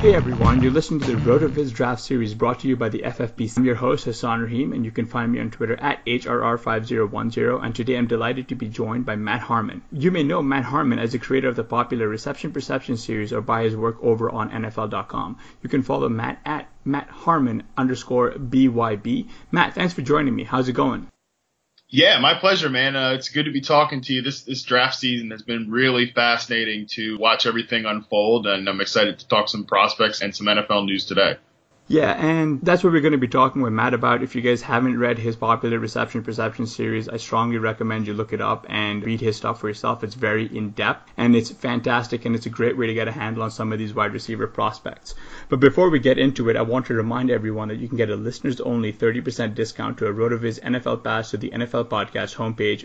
Hey everyone, you're listening to the RotoViz Draft Series brought to you by the FFPC. I'm your host Hassan Rahim, and you can find me on Twitter at HRR5010, and today I'm delighted to be joined by Matt Harmon. You may know Matt Harmon as the creator of the popular Reception Perception series or by his work over on NFL.com. You can follow Matt at MattHarmon_BYB. Matt, thanks for joining me. How's it going? Yeah, my pleasure, man. It's good to be talking to you. This draft season has been really fascinating to watch everything unfold, and I'm excited to talk some prospects and some NFL news today. Yeah, and that's what we're going to be talking with Matt about. If you guys haven't read his popular Reception Perception series, I strongly recommend you look it up and read his stuff for yourself. It's very in-depth, and it's fantastic, and it's a great way to get a handle on some of these wide receiver prospects. But before we get into it, I want to remind everyone that you can get a listeners-only 30% discount to a RotoViz NFL Pass to the NFL Podcast homepage,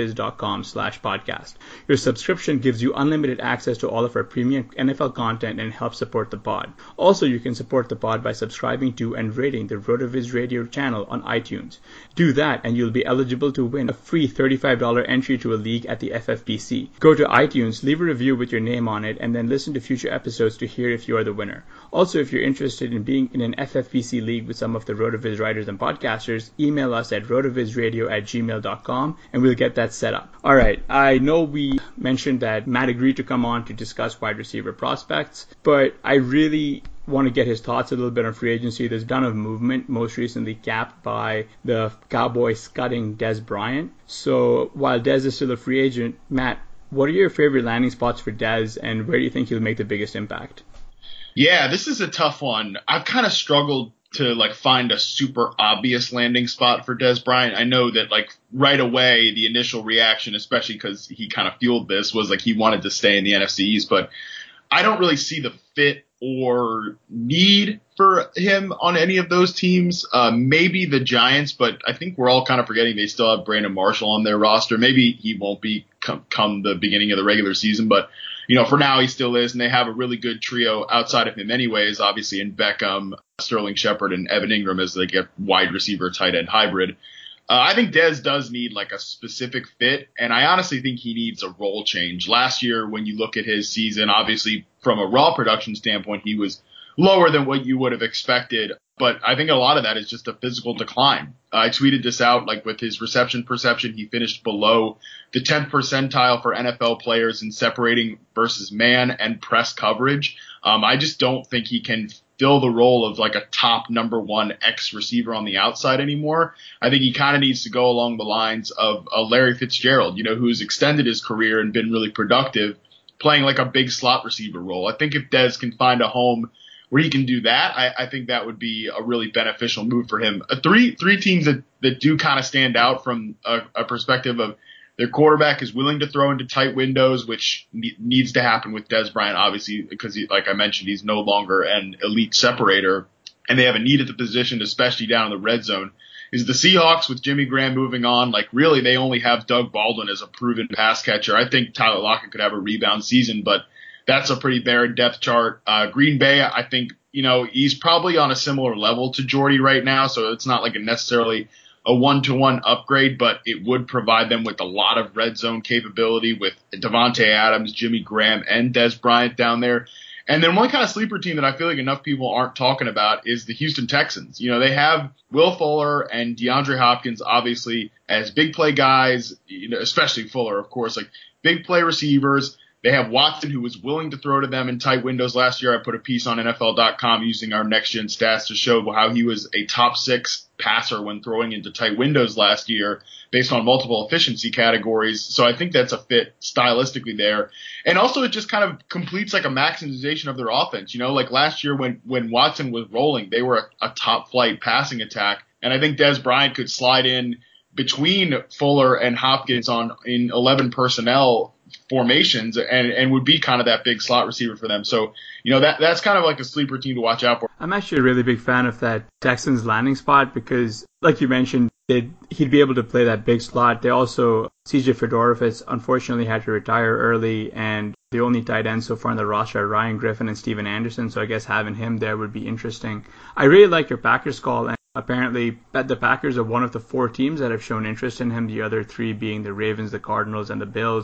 rotoviz.com/podcast. Your subscription gives you unlimited access to all of our premium NFL content and helps support the pod. Also, you can support the pod by subscribing to and rating the RotoViz Radio channel on iTunes. Do that and you'll be eligible to win a free $35 entry to a league at the FFPC. Go to iTunes, leave a review with your name on it, and then listen to future episodes to hear if you are the winner. Also, if you're interested in being in an FFPC league with some of the RotoViz writers and podcasters, email us at rotovizradio@gmail.com and we'll get that set up. Alright, I know we mentioned that Matt agreed to come on to discuss wide receiver prospects, but I really want to get his thoughts a little bit on free agency. There's a ton of movement, most recently capped by the Cowboys cutting Dez Bryant. So while Dez is still a free agent, Matt, what are your favorite landing spots for Dez, and where do you think he'll make the biggest impact? Yeah, this is a tough one. I've kind of struggled to find a super obvious landing spot for Dez Bryant. I know that right away the initial reaction, especially because he kind of fueled this, was he wanted to stay in the NFC East, but I don't really see the fit or need for him on any of those teams. Maybe the Giants, but I think we're all kind of forgetting they still have Brandon Marshall on their roster. Maybe he won't be come the beginning of the regular season, but for now he still is, and they have a really good trio outside of him anyways, obviously in Beckham, Sterling Shepard, and Evan Ingram as they get wide receiver tight end hybrid. I think Dez does need a specific fit, and I honestly think he needs a role change. Last year, when you look at his season, obviously from a raw production standpoint, he was lower than what you would have expected, but I think a lot of that is just a physical decline. I tweeted this out, with his reception perception, he finished below the 10th percentile for NFL players in separating versus man and press coverage. I just don't think he can fill the role of a top number one X receiver on the outside anymore. I think he kind of needs to go along the lines of Larry Fitzgerald, who's extended his career and been really productive playing a big slot receiver role. I think if Dez can find a home where he can do that, I think that would be a really beneficial move for him. Three teams that do kind of stand out from a perspective of their quarterback is willing to throw into tight windows, which needs to happen with Dez Bryant, obviously, because like I mentioned, he's no longer an elite separator, and they have a need at the position, especially down in the red zone. Is the Seahawks with Jimmy Graham moving on? Really, they only have Doug Baldwin as a proven pass catcher. I think Tyler Lockett could have a rebound season, but that's a pretty barren depth chart. Green Bay, I think, he's probably on a similar level to Jordy right now, so it's not necessarily a one-to-one upgrade, but it would provide them with a lot of red zone capability with Davante Adams, Jimmy Graham, and Dez Bryant down there. And then one kind of sleeper team that I feel like enough people aren't talking about is the Houston Texans. They have Will Fuller and DeAndre Hopkins, obviously, as big play guys, especially Fuller, of course, big play receivers. They have Watson, who was willing to throw to them in tight windows last year. I put a piece on NFL.com using our next-gen stats to show how he was a top 6 passer when throwing into tight windows last year based on multiple efficiency categories. So I think that's a fit stylistically there. And also it just kind of completes a maximization of their offense. Last year when Watson was rolling, they were a top-flight passing attack. And I think Dez Bryant could slide in between Fuller and Hopkins in 11 personnel formations and would be kind of that big slot receiver for them. So, that's kind of a sleeper team to watch out for. I'm actually a really big fan of that Texans landing spot because, like you mentioned, he'd be able to play that big slot. They also, CJ Fedorowicz unfortunately had to retire early, and the only tight ends so far on the roster are Ryan Griffin and Steven Anderson, so I guess having him there would be interesting. I really like your Packers call, and apparently the Packers are one of the 4 teams that have shown interest in him, the other 3 being the Ravens, the Cardinals, and the Bills.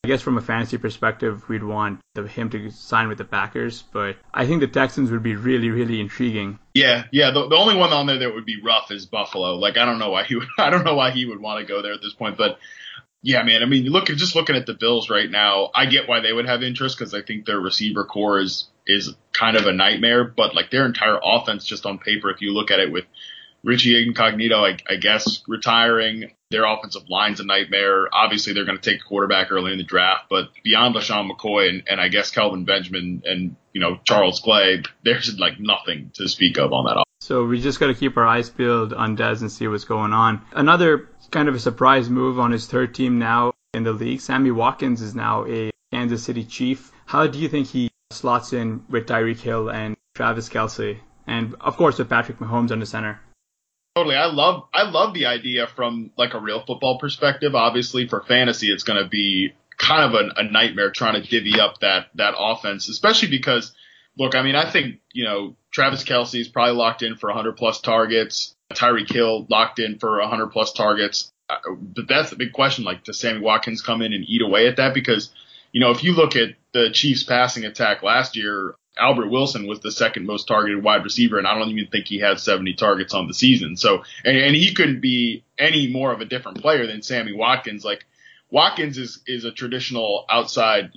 I guess from a fantasy perspective, we'd want him to sign with the Packers, but I think the Texans would be really, really intriguing. Yeah. The only one on there that would be rough is Buffalo. Like, I don't know why he would want to go there at this point, but yeah, man. I mean, just looking at the Bills right now, I get why they would have interest because I think their receiver core is kind of a nightmare, but like their entire offense just on paper, if you look at it with Richie Incognito, I guess, retiring, their offensive line's a nightmare. Obviously, they're going to take a quarterback early in the draft, but beyond LaShawn McCoy and I guess Kelvin Benjamin and, Charles Clay, there's like nothing to speak of on that offense. So we just got to keep our eyes peeled on Dez and see what's going on. Another kind of a surprise move on his third team now in the league. Sammy Watkins is now a Kansas City Chief. How do you think he slots in with Tyreek Hill and Travis Kelce? And, of course, with Patrick Mahomes under center. Totally. I love the idea from like a real football perspective. Obviously for fantasy, it's going to be kind of a nightmare trying to divvy up that offense, especially because, look, I mean, I think, Travis Kelce is probably locked in for 100 plus targets. Tyreek Hill locked in for 100 plus targets. But that's the big question. Like, does Sammy Watkins come in and eat away at that? Because, if you look at the Chiefs passing attack last year, Albert Wilson was the second most targeted wide receiver, and I don't even think he had 70 targets on the season. So, and he couldn't be any more of a different player than Sammy Watkins. Like, Watkins is a traditional outside,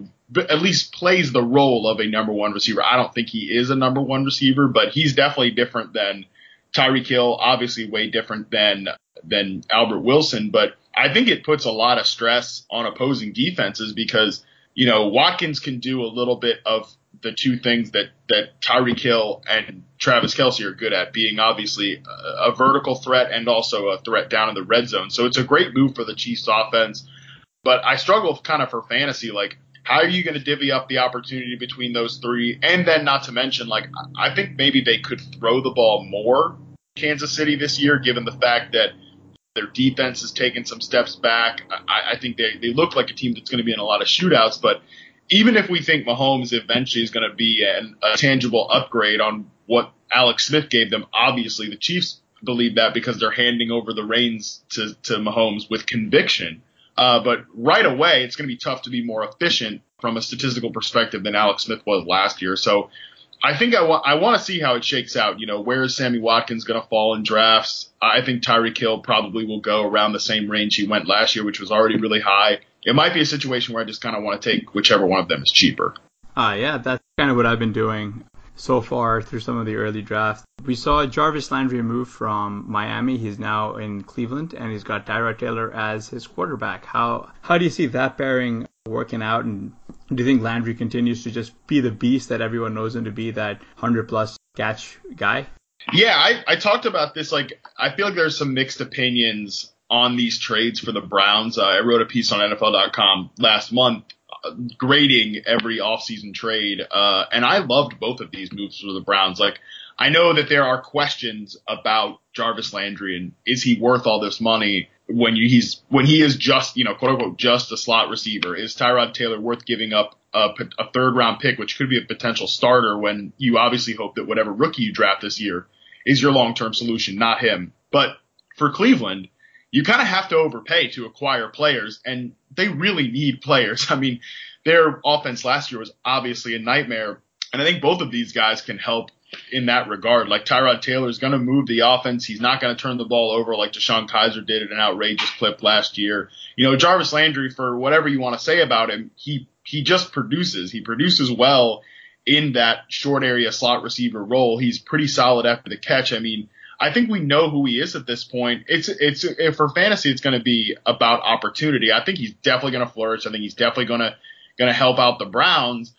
at least plays the role of a number one receiver. I don't think he is a number one receiver, but he's definitely different than Tyreek Hill, obviously way different than Albert Wilson. But I think it puts a lot of stress on opposing defenses because, Watkins can do a little bit of the two things that Tyreek Hill and Travis Kelce are good at, being obviously a vertical threat and also a threat down in the red zone. So it's a great move for the Chiefs offense. But I struggle kind of for fantasy, like, how are you going to divvy up the opportunity between those three? And then not to mention, like, I think maybe they could throw the ball more Kansas City this year, given the fact that their defense has taken some steps back. I think they look like a team that's going to be in a lot of shootouts, but even if we think Mahomes eventually is going to be a tangible upgrade on what Alex Smith gave them, obviously the Chiefs believe that because they're handing over the reins to Mahomes with conviction. But right away, it's going to be tough to be more efficient from a statistical perspective than Alex Smith was last year. So I think I want to see how it shakes out. Where is Sammy Watkins going to fall in drafts? I think Tyreek Hill probably will go around the same range he went last year, which was already really high. It might be a situation where I just kind of want to take whichever one of them is cheaper. Yeah, that's kind of what I've been doing so far through some of the early drafts. We saw Jarvis Landry move from Miami. He's now in Cleveland, and he's got Tyrod Taylor as his quarterback. How do you see that pairing working out, and do you think Landry continues to just be the beast that everyone knows him to be, that 100-plus catch guy? Yeah, I talked about this. Like, I feel like there's some mixed opinions on these trades for the Browns. I wrote a piece on NFL.com last month grading every offseason trade, and I loved both of these moves for the Browns. Like, I know that there are questions about Jarvis Landry and is he worth all this money when he is just, quote unquote, just a slot receiver. Is Tyrod Taylor worth giving up a third round pick, which could be a potential starter, when you obviously hope that whatever rookie you draft this year is your long-term solution, not him. But for Cleveland, you kind of have to overpay to acquire players, and they really need players. I mean, their offense last year was obviously a nightmare, and I think both of these guys can help in that regard. Like, Tyrod Taylor is going to move the offense. He's not going to turn the ball over like DeShone Kizer did at an outrageous clip last year. Jarvis Landry, for whatever you want to say about him, he just produces. He produces well in that short area slot receiver role. He's pretty solid after the catch. I mean, I think we know who he is at this point. It's for fantasy, it's going to be about opportunity. I think he's definitely going to flourish. I think he's definitely going to help out the Browns.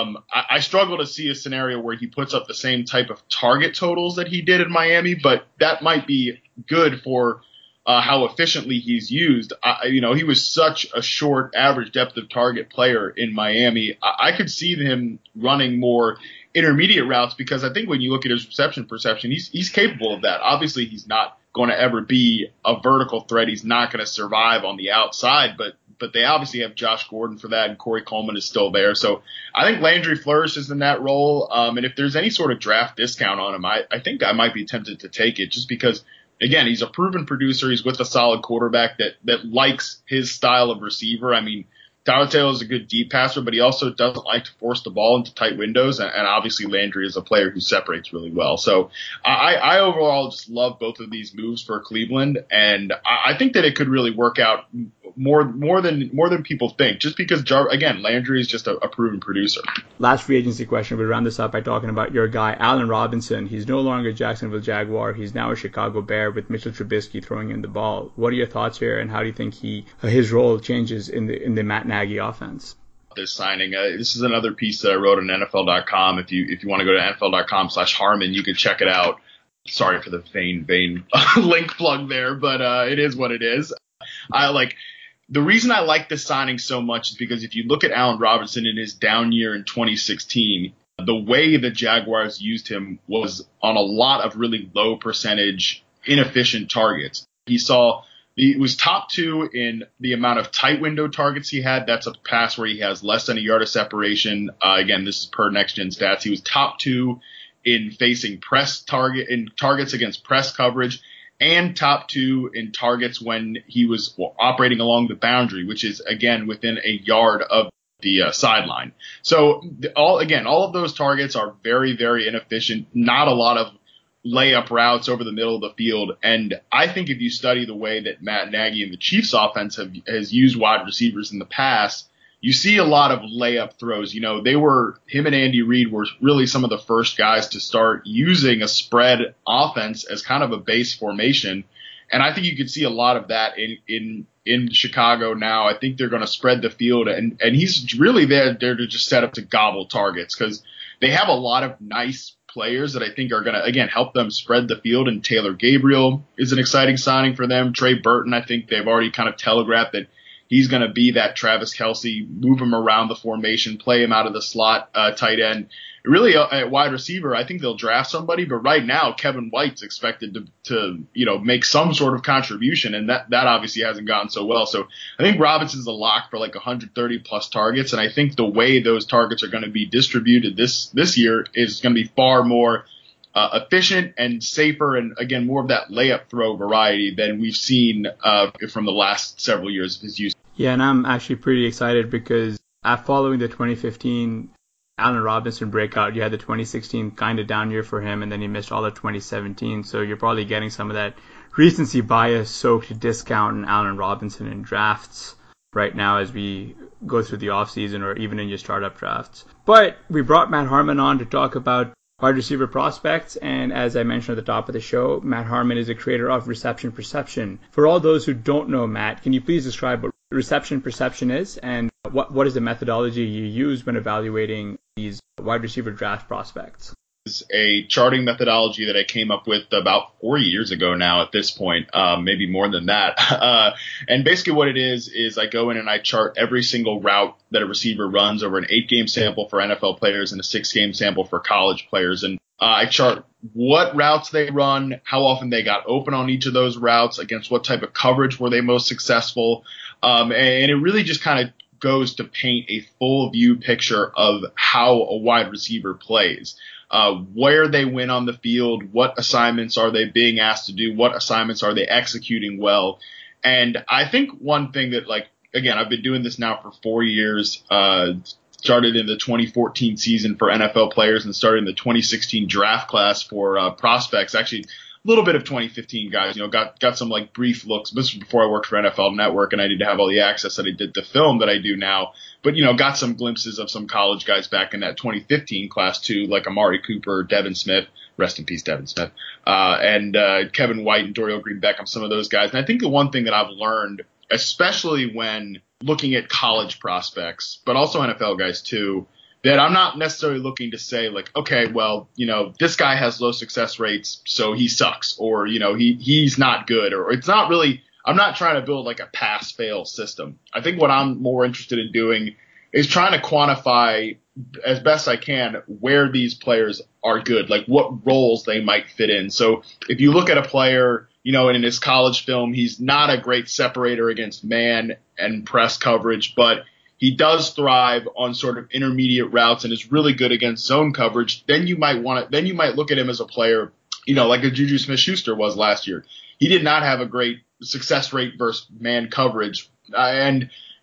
I struggle to see a scenario where he puts up the same type of target totals that he did in Miami, but that might be good for how efficiently he's used. He was such a short average depth of target player in Miami. I could see him running more intermediate routes, because I think when you look at his reception perception, he's capable of that. Obviously, he's not going to ever be a vertical threat. He's not going to survive on the outside, but they obviously have Josh Gordon for that, and Corey Coleman is still there. So I think Landry flourishes in that role. And if there's any sort of draft discount on him, I think I might be tempted to take it, just because, again, he's a proven producer. He's with a solid quarterback that likes his style of receiver. I mean, Tyler Taylor is a good deep passer, but he also doesn't like to force the ball into tight windows. And obviously Landry is a player who separates really well. So I overall just love both of these moves for Cleveland. And I think that it could really work out more than people think, just because, again, Landry is just a proven producer. Last free agency question. We round this up by talking about your guy, Allen Robinson. He's no longer a Jacksonville Jaguar. He's now a Chicago Bear with Mitchell Trubisky throwing in the ball. What are your thoughts here, and how do you think his role changes in the Matt Nagy offense? This signing, this is another piece that I wrote on NFL.com. If you want to go to NFL.com/Harmon, you can check it out. Sorry for the vain link plug there, but it is what it is. The reason I like this signing so much is because if you look at Allen Robinson in his down year in 2016, the way the Jaguars used him was on a lot of really low percentage, inefficient targets. He was top 2 in the amount of tight window targets he had. That's a pass where he has less than a yard of separation. Again, this is per Next Gen Stats. He was top 2 in facing targets against press coverage, and top 2 in targets when he was operating along the boundary, which is, again, within a yard of the sideline. So all of those targets are very, very inefficient. Not a lot of layup routes over the middle of the field. And I think if you study the way that Matt Nagy and the Chiefs offense has used wide receivers in the past, you see a lot of layup throws. Him and Andy Reid were really some of the first guys to start using a spread offense as kind of a base formation. And I think you could see a lot of that in Chicago now. I think they're going to spread the field, and he's really there to just set up to gobble targets, because they have a lot of nice players that I think are going to, again, help them spread the field. And Taylor Gabriel is an exciting signing for them. Trey Burton, I think they've already kind of telegraphed that he's going to be that Travis Kelce, move him around the formation, play him out of the slot, tight end. Really, at wide receiver, I think they'll draft somebody. But right now, Kevin White's expected to make some sort of contribution, and that obviously hasn't gone so well. So I think Robinson's a lock for like 130 plus targets, and I think the way those targets are going to be distributed this year is going to be far more efficient and safer, and again, more of that layup throw variety than we've seen from the last several years of his use. Yeah, and I'm actually pretty excited because following the 2015 Allen Robinson breakout, you had the 2016 kind of down year for him, and then he missed all of 2017. So you're probably getting some of that recency bias soaked discount in Allen Robinson in drafts right now as we go through the offseason, or even in your startup drafts. But we brought Matt Harmon on to talk about wide receiver prospects, and as I mentioned at the top of the show, Matt Harmon is the creator of Reception Perception. For all those who don't know Matt, can you please describe what Reception Perception is, and what is the methodology you use when evaluating these wide receiver draft prospects? It's a charting methodology that I came up with about 4 years ago now at this point, maybe more than that. And basically what it is I go in and I chart every single route that a receiver runs over an 8-game sample for NFL players and a 6-game sample for college players. And I chart what routes they run, how often they got open on each of those routes, against what type of coverage were they most successful. And it really just kind of goes to paint a full view picture of how a wide receiver plays. Where they win on the field, what assignments are they being asked to do, what assignments are they executing well. And I think one thing that, again, I've been doing this now for 4 years, started in the 2014 season for NFL players and started in the 2016 draft class for prospects. Actually, a little bit of 2015 guys, got some brief looks. This was before I worked for NFL Network and I didn't have all the access that I did to film that I do now. But, got some glimpses of some college guys back in that 2015 class too, like Amari Cooper, Devin Smith, rest in peace, Devin Smith, and Kevin White and Dorial Green-Beckham, some of those guys. And I think the one thing that I've learned, especially when looking at college prospects, but also NFL guys too, that I'm not necessarily looking to say okay, well, this guy has low success rates, so he sucks, or, he's not good, or it's not really, I'm not trying to build a pass-fail system. I think what I'm more interested in doing is trying to quantify as best I can where these players are good, what roles they might fit in. So if you look at a player, in his college film, he's not a great separator against man and press coverage, but he does thrive on sort of intermediate routes and is really good against zone coverage. Then you might look at him as a player, like a Juju Smith-Schuster was last year. He did not have a great success rate versus man coverage. And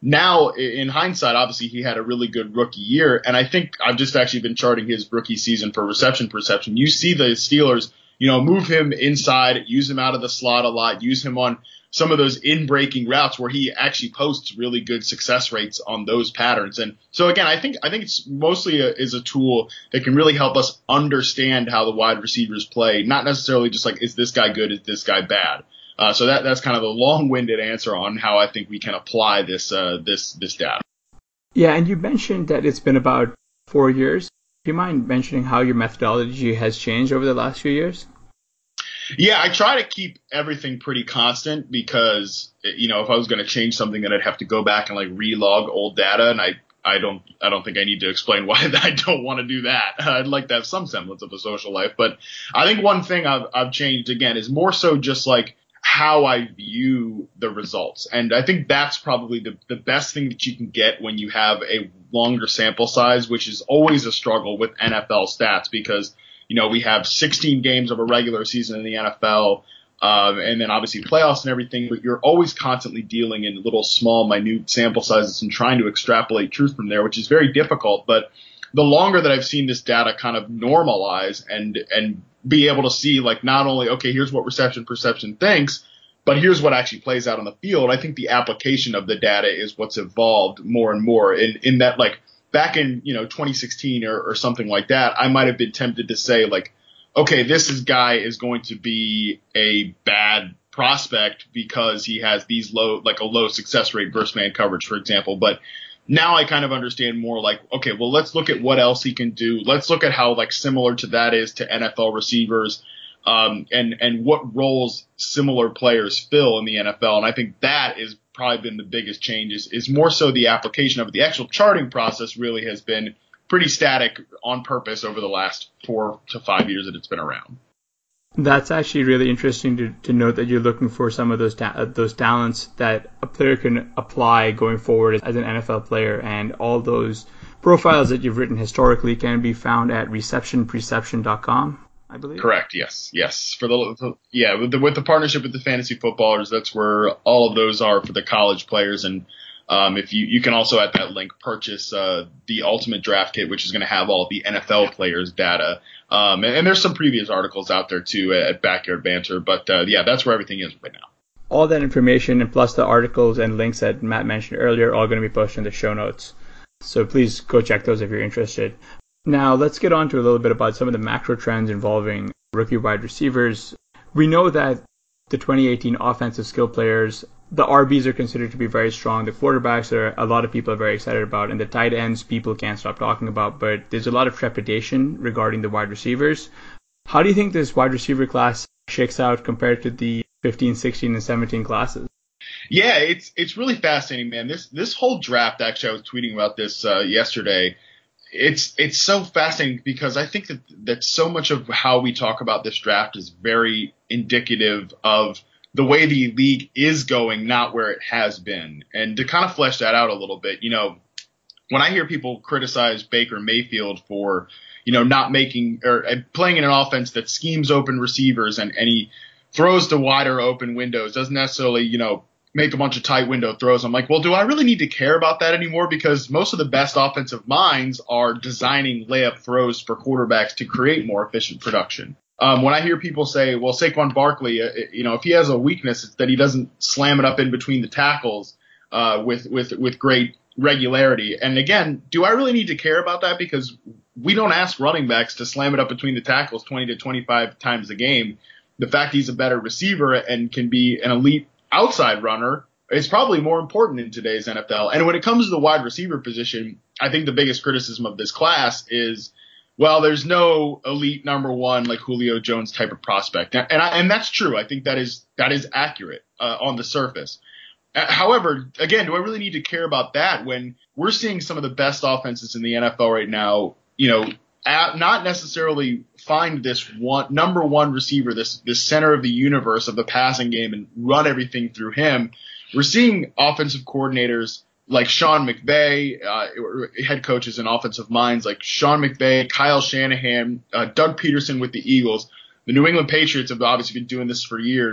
Now, in hindsight, obviously he had a really good rookie year, and I think I've just actually been charting his rookie season for reception perception. You see the Steelers, move him inside, use him out of the slot a lot, use him on some of those in-breaking routes where he actually posts really good success rates on those patterns. And so again, I think it's mostly is a tool that can really help us understand how the wide receivers play, not necessarily just like, is this guy good, is this guy bad? So that's kind of a long-winded answer on how I think we can apply this data. Yeah, and you mentioned that it's been about 4 years. Do you mind mentioning how your methodology has changed over the last few years? Yeah, I try to keep everything pretty constant because, if I was going to change something, then I'd have to go back and like relog old data, and I don't think I need to explain why I don't want to do that. I'd like to have some semblance of a social life, but I think one thing I've changed again is more so just like how I view the results. And I think that's probably the best thing that you can get when you have a longer sample size, which is always a struggle with NFL stats because, we have 16 games of a regular season in the NFL, and then obviously playoffs and everything, but you're always constantly dealing in little small, minute sample sizes and trying to extrapolate truth from there, which is very difficult. But the longer that I've seen this data kind of normalize and be able to see like not only, okay, here's what reception perception thinks, but here's what actually plays out on the field, I think the application of the data is what's evolved more and more in that, like, back in 2016 or something like that, I might have been tempted to say like, okay, this guy is going to be a bad prospect because he has these a low success rate versus man coverage, for example. But now I kind of understand more like, okay, well, let's look at what else he can do. Let's look at how like similar to that is to NFL receivers, and what roles similar players fill in the NFL. And I think that is probably been the biggest change is more so the application of it. The actual charting process really has been pretty static on purpose over the last 4 to 5 years that it's been around. That's actually really interesting to note that you're looking for some of those talents that a player can apply going forward as an NFL player, and all those profiles that you've written historically can be found at receptionperception.com. I believe. Correct. Yes. With the partnership with the fantasy footballers, that's where all of those are for the college players. And if you can also at that link purchase the Ultimate Draft Kit, which is going to have all of the NFL players' data. And there's some previous articles out there too at Backyard Banter. But that's where everything is right now. All that information and plus the articles and links that Matt mentioned earlier are all going to be posted in the show notes. So please go check those if you're interested. Now, let's get on to a little bit about some of the macro trends involving rookie wide receivers. We know that the 2018 offensive skill players, the RBs are considered to be very strong. The quarterbacks are a lot of people are very excited about, and the tight ends people can't stop talking about. But there's a lot of trepidation regarding the wide receivers. How do you think this wide receiver class shakes out compared to the 15, 16, and 17 classes? Yeah, it's really fascinating, man. This whole draft, actually, I was tweeting about this yesterday. It's so fascinating because I think that so much of how we talk about this draft is very indicative of the way the league is going, not where it has been. And to kind of flesh that out a little bit, when I hear people criticize Baker Mayfield for, not making or playing in an offense that schemes open receivers and he throws to wider open windows, doesn't necessarily, make a bunch of tight window throws. I'm like, well, do I really need to care about that anymore? Because most of the best offensive minds are designing layup throws for quarterbacks to create more efficient production. When I hear people say, well, Saquon Barkley, if he has a weakness, it's that he doesn't slam it up in between the tackles with great regularity. And again, do I really need to care about that? Because we don't ask running backs to slam it up between the tackles 20 to 25 times a game. The fact he's a better receiver and can be an elite outside runner is probably more important in today's NFL. And when it comes to the wide receiver position, I think the biggest criticism of this class is, well, there's no elite number one like Julio Jones type of prospect. And that's true. I think that is accurate on the surface. However, again, do I really need to care about that when we're seeing some of the best offenses in the NFL right now, not necessarily find this number one receiver, this center of the universe of the passing game and run everything through him. We're seeing offensive coordinators like Sean McVay, head coaches and offensive minds like Sean McVay, Kyle Shanahan, Doug Peterson with the Eagles. The New England Patriots have obviously been doing this for years.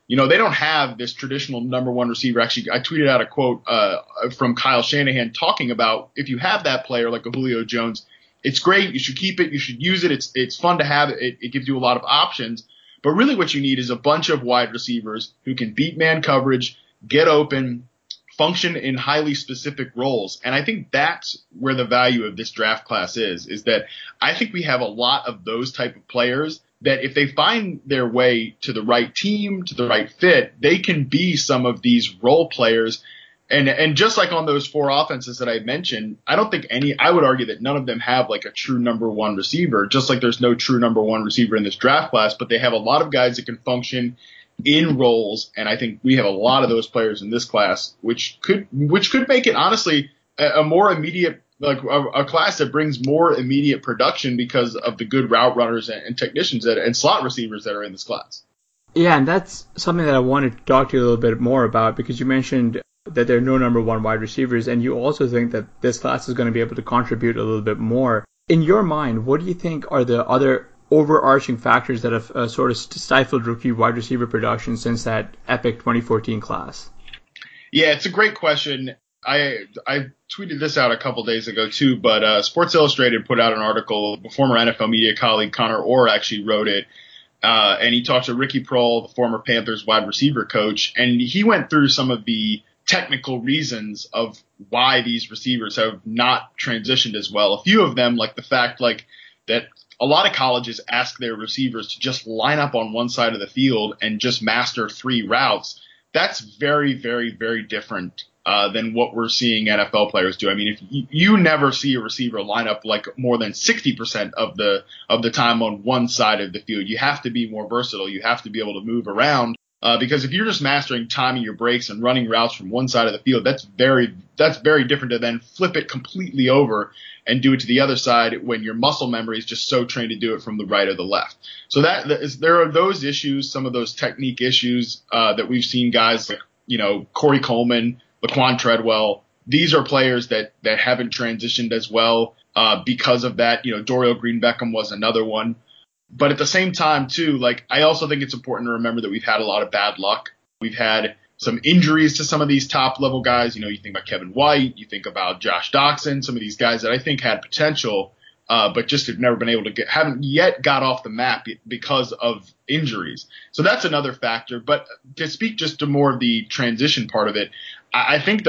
They don't have this traditional number one receiver. Actually, I tweeted out a quote from Kyle Shanahan talking about if you have that player like a Julio Jones, it's great. You should keep it. You should use it. It's fun to have. It gives you a lot of options. But really what you need is a bunch of wide receivers who can beat man coverage, get open, function in highly specific roles. And I think that's where the value of this draft class is that I think we have a lot of those type of players that if they find their way to the right team, to the right fit, they can be some of these role players. And just like on those four offenses that I mentioned, I would argue that none of them have like a true number one receiver, just like there's no true number one receiver in this draft class, but they have a lot of guys that can function in roles. And I think we have a lot of those players in this class, which could make it honestly a more immediate, like a class that brings more immediate production because of the good route runners and technicians and slot receivers that are in this class. Yeah, and that's something that I wanted to talk to you a little bit more about because you mentioned that there are no number one wide receivers, and you also think that this class is going to be able to contribute a little bit more. In your mind, what do you think are the other overarching factors that have sort of stifled rookie wide receiver production since that epic 2014 class? Yeah, it's a great question. I tweeted this out a couple days ago too, but Sports Illustrated put out an article. The former NFL media colleague Connor Orr actually wrote it, and he talked to Ricky Proehl, the former Panthers wide receiver coach, and he went through some of the technical reasons of why these receivers have not transitioned as well. A few of them, like the fact that a lot of colleges ask their receivers to just line up on one side of the field and just master three routes. That's very, very, very different than what we're seeing NFL players do. I mean, if you never see a receiver line up like more than 60% of the time on one side of the field. You have to be more versatile. You have to be able to move around. Because if you're just mastering timing your breaks and running routes from one side of the field, that's very different to then flip it completely over and do it to the other side when your muscle memory is just so trained to do it from the right or the left. So there are those issues, some of those technique issues that we've seen guys like, Corey Coleman, Laquan Treadwell. These are players that haven't transitioned as well because of that. Dorial Green-Beckham was another one. But at the same time, too, I also think it's important to remember that we've had a lot of bad luck. We've had some injuries to some of these top level guys. You think about Kevin White, you think about Josh Doxson, some of these guys that I think had potential, but just have never been able to haven't yet got off the map because of injuries. So that's another factor. But to speak just to more of the transition part of it, I think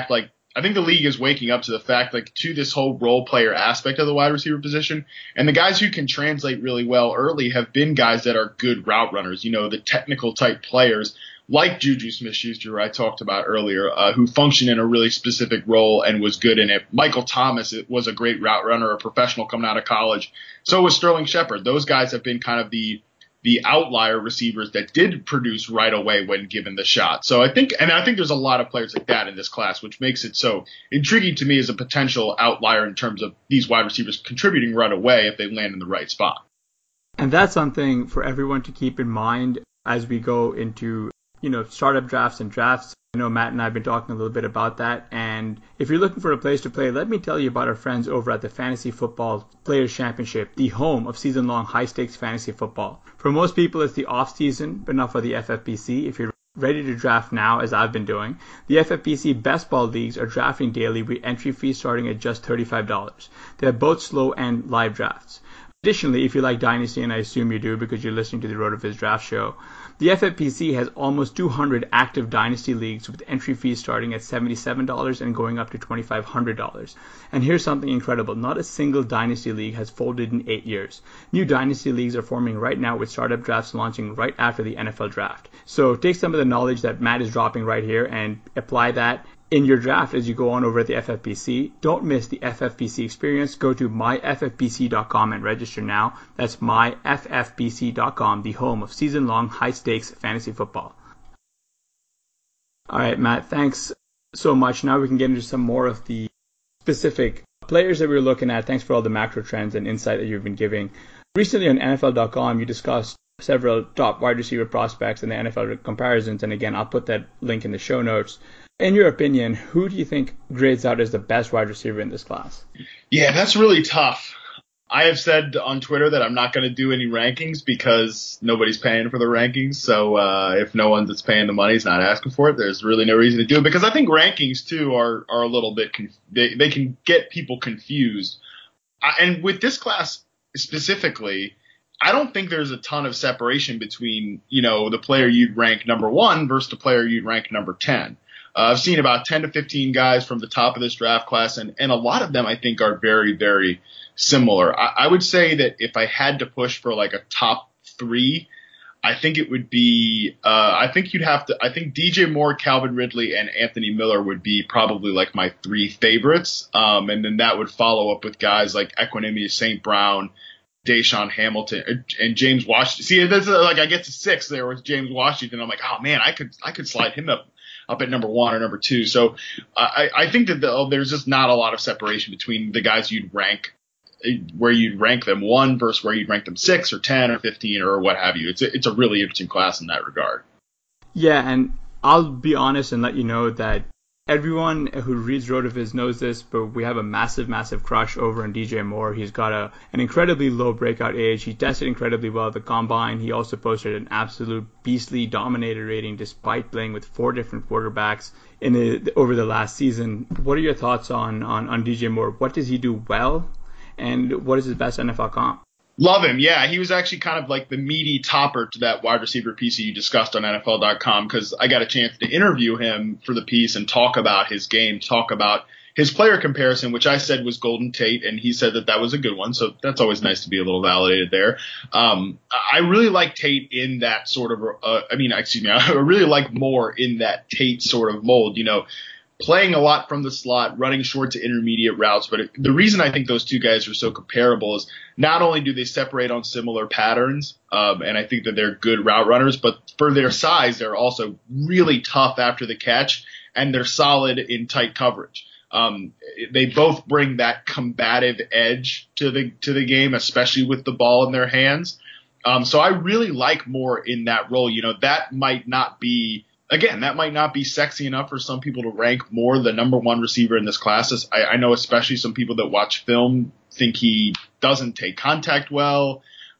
I think the league is waking up to the fact, to this whole role player aspect of the wide receiver position. And the guys who can translate really well early have been guys that are good route runners, the technical type players like Juju Smith-Schuster, I talked about earlier, who function in a really specific role and was good in it. Michael Thomas was a great route runner, a professional coming out of college. So was Sterling Shepard. Those guys have been kind of the outlier receivers that did produce right away when given the shot. So I think there's a lot of players like that in this class, which makes it so intriguing to me as a potential outlier in terms of these wide receivers contributing right away if they land in the right spot. And that's something for everyone to keep in mind as we go into, startup drafts and drafts. I know Matt and I have been talking a little bit about that. And if you're looking for a place to play, let me tell you about our friends over at the Fantasy Football Players Championship, the home of season-long high-stakes fantasy football. For most people, it's the off-season, but not for the FFPC. If you're ready to draft now, as I've been doing, the FFPC Best Ball Leagues are drafting daily with entry fees starting at just $35. They have both slow and live drafts. Additionally, if you like Dynasty, and I assume you do because you're listening to the RotoViz Draft Show, the FFPC has almost 200 active Dynasty leagues with entry fees starting at $77 and going up to $2,500. And here's something incredible. Not a single Dynasty league has folded in 8 years. New Dynasty leagues are forming right now with startup drafts launching right after the NFL draft. So take some of the knowledge that Matt is dropping right here and apply that in your draft as you go on over at the FFPC. Don't miss the FFPC experience. Go to myffpc.com and register now. That's myffpc.com, the home of season-long high-stakes fantasy football. All right, Matt, thanks so much. Now we can get into some more of the specific players that we're looking at. Thanks for all the macro trends and insight that you've been giving. Recently on NFL.com, you discussed several top wide receiver prospects and the NFL comparisons. And again, I'll put that link in the show notes. In your opinion, who do you think grades out as the best wide receiver in this class? Yeah, that's really tough. I have said on Twitter that I'm not going to do any rankings because nobody's paying for the rankings. So if no one that's paying the money is not asking for it, there's really no reason to do it. Because I think rankings too are a little bit they can get people confused. And with this class specifically, I don't think there's a ton of separation between the player you'd rank number 1 versus the player you'd rank number 10. I've seen about 10 to 15 guys from the top of this draft class, and a lot of them I think are very, very similar. I would say that if I had to push for like a top 3, I think it would be, I think DJ Moore, Calvin Ridley, and Anthony Miller would be probably like my 3 favorites. And then that would follow up with guys like Equanimeous St. Brown, Deshaun Hamilton, and James Washington. See, that's like I get to 6 there with James Washington. I'm like, oh man, I could slide him up at number 1 or number 2. So I think that there's just not a lot of separation between the guys you'd rank, where you'd rank them 1 versus where you'd rank them 6 or 10 or 15 or what have you. It's a really interesting class in that regard. Yeah, and I'll be honest and let you know that everyone who reads RotoViz knows this, but we have a massive, massive crush over on DJ Moore. He's got an incredibly low breakout age. He tested incredibly well at the Combine. He also posted an absolute beastly dominator rating despite playing with 4 different quarterbacks over the last season. What are your thoughts on DJ Moore? What does he do well, and what is his best NFL comp? Love him. Yeah, he was actually kind of like the meaty topper to that wide receiver piece that you discussed on NFL.com, because I got a chance to interview him for the piece and talk about his game, talk about his player comparison, which I said was Golden Tate, and he said that was a good one. So that's always nice to be a little validated there. I really like Tate in that sort of, I really like Moore in that Tate sort of mold, playing a lot from the slot, running short to intermediate routes. But the reason I think those two guys are so comparable is not only do they separate on similar patterns, and I think that they're good route runners, but for their size, they're also really tough after the catch, and they're solid in tight coverage. They both bring that combative edge to the game, especially with the ball in their hands. So I really like Moore in that role. That might not be sexy enough for some people to rank Moore the number 1 receiver in this class. I know especially some people that watch film think he doesn't take contact well.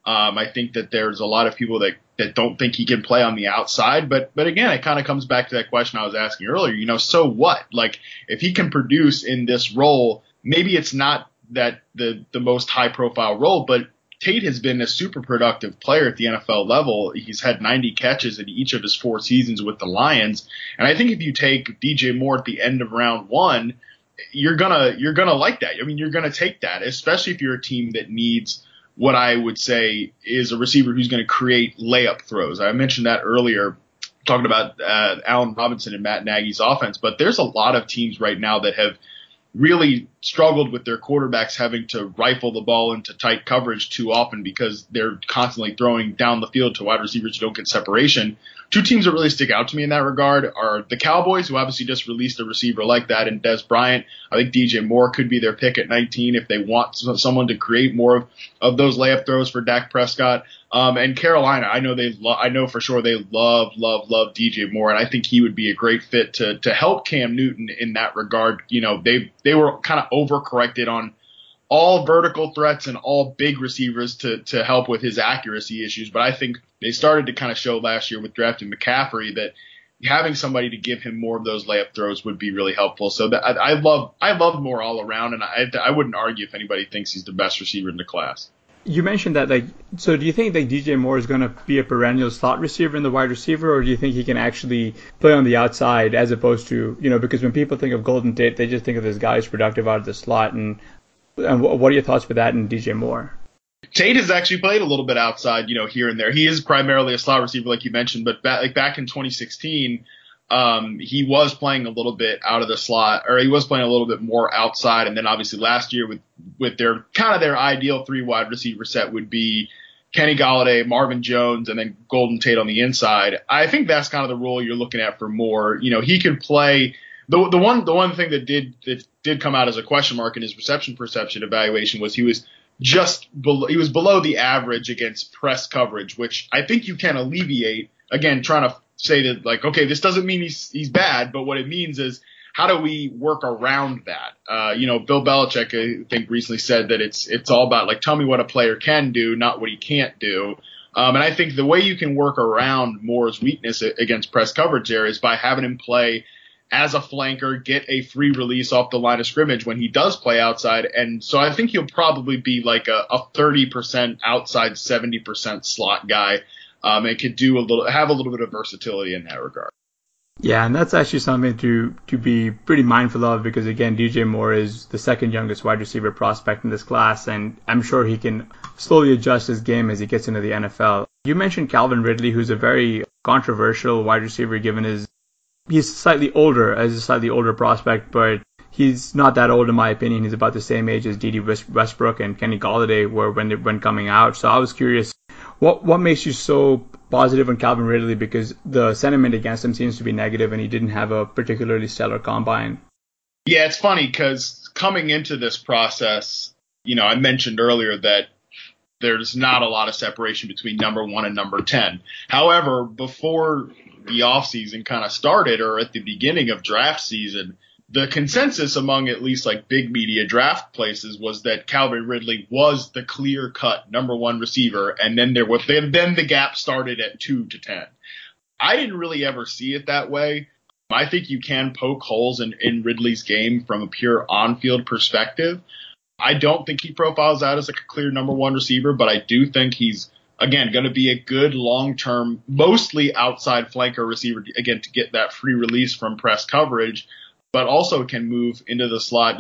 I think that there's a lot of people that don't think he can play on the outside. But again, it kind of comes back to that question I was asking earlier. So what? Like, if he can produce in this role, maybe it's not that the most high profile role, but Tate has been a super productive player at the NFL level. He's had 90 catches in each of his 4 seasons with the Lions. And I think if you take DJ Moore at the end of round 1, you're gonna like that. I mean, you're gonna take that, especially if you're a team that needs what I would say is a receiver who's going to create layup throws. I mentioned that earlier, talking about Allen Robinson and Matt Nagy's offense, but there's a lot of teams right now that have really struggled with their quarterbacks having to rifle the ball into tight coverage too often because they're constantly throwing down the field to wide receivers who don't get separation. 2 teams that really stick out to me in that regard are the Cowboys, who obviously just released a receiver like that, and Dez Bryant. I think DJ Moore could be their pick at 19 if they want someone to create more of those layup throws for Dak Prescott. And Carolina, I know for sure they love DJ Moore, and I think he would be a great fit to help Cam Newton in that regard. They were kind of overcorrected on all vertical threats and all big receivers to help with his accuracy issues. But I think they started to kind of show last year with drafting McCaffrey that having somebody to give him more of those layup throws would be really helpful. So I love Moore all around, and I wouldn't argue if anybody thinks he's the best receiver in the class. You mentioned that, so do you think that DJ Moore is going to be a perennial slot receiver in the wide receiver, or do you think he can actually play on the outside as opposed to, because when people think of Golden Tate, they just think of this guy who's productive out of the slot, and what are your thoughts for that in DJ Moore? Tate has actually played a little bit outside, here and there. He is primarily a slot receiver, like you mentioned, but back in 2016, he was playing a little bit out of the slot, or he was playing a little bit more outside. And then obviously last year with their kind of their ideal 3 wide receiver set would be Kenny Golladay, Marvin Jones, and then Golden Tate on the inside. I think that's kind of the role you're looking at for Moore. He could play. The one thing that did come out as a question mark in his reception perception evaluation was he was below the average against press coverage, which I think you can alleviate. Again, trying to say that, okay, this doesn't mean he's bad, but what it means is how do we work around that? Bill Belichick, I think, recently said that it's all about, like, tell me what a player can do, not what he can't do. And I think the way you can work around Moore's weakness against press coverage there is by having him play as a flanker, get a free release off the line of scrimmage when he does play outside. And so I think he'll probably be like a 30% outside, 70% slot guy. And could have a little bit of versatility in that regard. Yeah, and that's actually something to be pretty mindful of because, again, DJ Moore is the second youngest wide receiver prospect in this class, and I'm sure he can slowly adjust his game as he gets into the NFL. You mentioned Calvin Ridley, who's a very controversial wide receiver given he's a slightly older prospect, but he's not that old in my opinion. He's about the same age as Dede Westbrook and Kenny Golladay were when coming out. So I was curious, what makes you so positive on Calvin Ridley, because the sentiment against him seems to be negative and he didn't have a particularly stellar combine? Yeah, it's funny because coming into this process, I mentioned earlier that there's not a lot of separation between number 1 and number 10. However, before the offseason kind of started, or at the beginning of draft season, the consensus among at least like big media draft places was that Calvin Ridley was the clear-cut number 1 receiver, and then then the gap started at 2 to 10. I didn't really ever see it that way. I think you can poke holes in Ridley's game from a pure on-field perspective. I don't think he profiles out as like a clear number 1 receiver, but I do think he's, again, going to be a good long-term, mostly outside flanker receiver, again, to get that free release from press coverage, but also can move into the slot,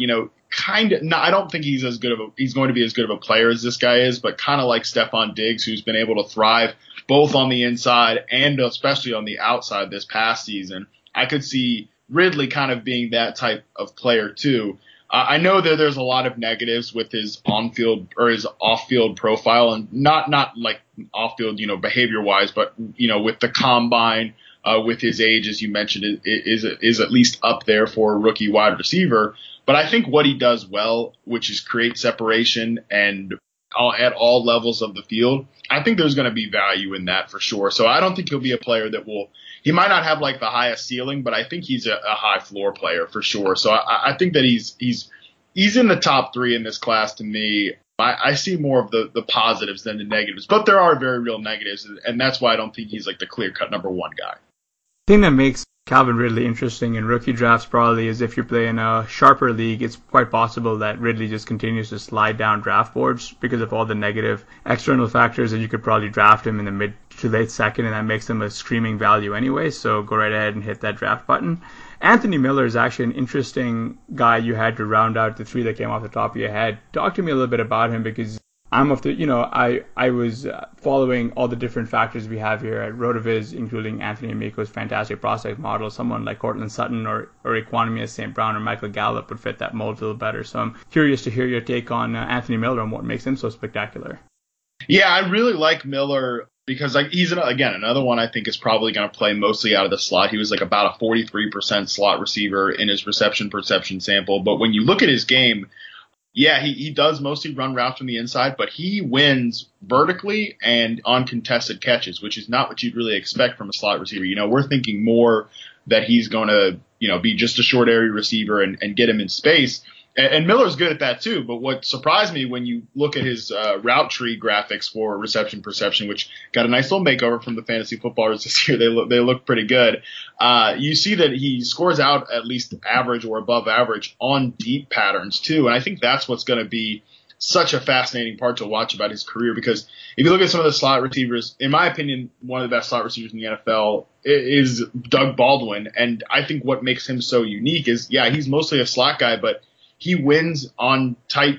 I don't think he's going to be as good of a player as this guy is, but kind of like Stephon Diggs, who's been able to thrive both on the inside and especially on the outside this past season. I could see Ridley kind of being that type of player too. I know that there's a lot of negatives with his on-field or his off-field profile, and not like off-field, behavior-wise, but, with the combine, with his age, as you mentioned, is at least up there for a rookie wide receiver. But I think what he does well, which is create separation and at all levels of the field, I think there's going to be value in that for sure. So I don't think he'll be a player he might not have like the highest ceiling, but I think he's a high floor player for sure. So I think that he's in the top 3 in this class to me. I see more of the positives than the negatives, but there are very real negatives, and that's why I don't think he's like the clear-cut number 1 guy. The thing that makes Calvin Ridley interesting in rookie drafts probably is if you play in a sharper league, it's quite possible that Ridley just continues to slide down draft boards because of all the negative external factors, and you could probably draft him in the mid to late second, and that makes him a screaming value anyway, so go right ahead and hit that draft button. Anthony Miller is actually an interesting guy you had to round out the 3 that came off the top of your head. Talk to me a little bit about him, because I'm of the, I was following all the different factors we have here at RotoViz, including Anthony Amico's fantastic prospect model. Someone like Cortland Sutton or Equanimeous St. Brown or Michael Gallup would fit that mold a little better. So I'm curious to hear your take on Anthony Miller and what makes him so spectacular. Yeah, I really like Miller because he's, again, another one I think is probably going to play mostly out of the slot. He was like about a 43% slot receiver in his reception perception sample. But when you look at his game, yeah, he does mostly run routes from the inside, but he wins vertically and on contested catches, which is not what you'd really expect from a slot receiver. We're thinking more that he's going to, be just a short area receiver and get him in space. And Miller's good at that too. But what surprised me when you look at his route tree graphics for reception perception, which got a nice little makeover from the fantasy footballers this year, they look pretty good. You see that he scores out at least average or above average on deep patterns too. And I think that's what's going to be such a fascinating part to watch about his career, because if you look at some of the slot receivers, in my opinion, one of the best slot receivers in the NFL is Doug Baldwin. And I think what makes him so unique is, yeah, he's mostly a slot guy, but he wins in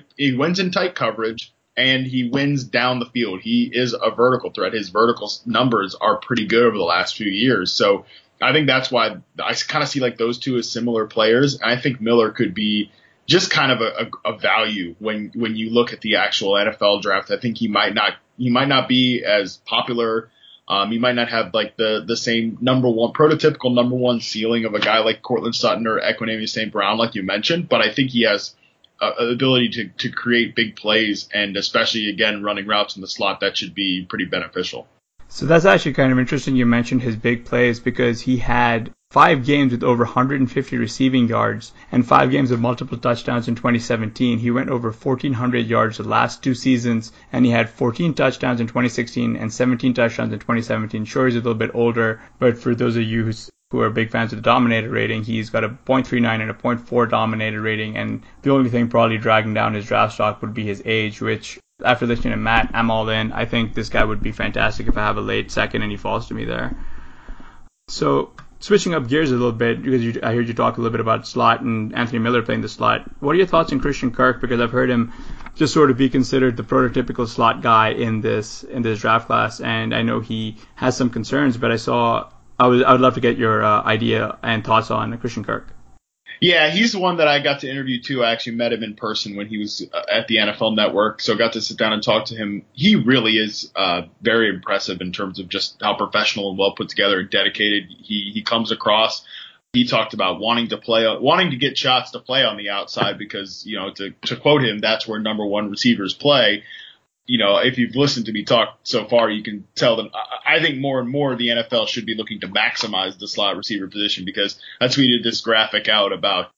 tight coverage, and he wins down the field. He is a vertical threat. His vertical numbers are pretty good over the last few years. So I think that's why I kind of see like those two as similar players. And I think Miller could be just kind of a value when you look at the actual NFL draft. I think he might not be as popular. He might not have like the same prototypical number 1 ceiling of a guy like Cortland Sutton or Equanimeous St. Brown, like you mentioned, but I think he has an ability to create big plays, and especially, again, running routes in the slot, that should be pretty beneficial. So that's actually kind of interesting you mentioned his big plays, because he had 5 games with over 150 receiving yards and 5 games with multiple touchdowns in 2017. He went over 1,400 yards the last 2 seasons, and he had 14 touchdowns in 2016 and 17 touchdowns in 2017. Sure, he's a little bit older, but for those of you who are big fans of the Dominator rating, he's got a .39 and a .4 Dominator rating, and the only thing probably dragging down his draft stock would be his age, which, after listening to Matt, I'm all in. I think this guy would be fantastic if I have a late second and he falls to me there. So, switching up gears a little bit, because I heard you talk a little bit about slot and Anthony Miller playing the slot. What are your thoughts on Christian Kirk? Because I've heard him just sort of be considered the prototypical slot guy in this draft class, and I know he has some concerns, but I would love to get your idea and thoughts on Christian Kirk. Yeah, he's the one that I got to interview too. I actually met him in person when he was at the NFL Network, so got to sit down and talk to him. He really is very impressive in terms of just how professional and well put together and dedicated he comes across. He talked about wanting to get shots to play on the outside because, to quote him, that's where number one receivers play. If you've listened to me talk so far, you can tell that I think more and more the NFL should be looking to maximize the slot receiver position, because I tweeted this graphic out about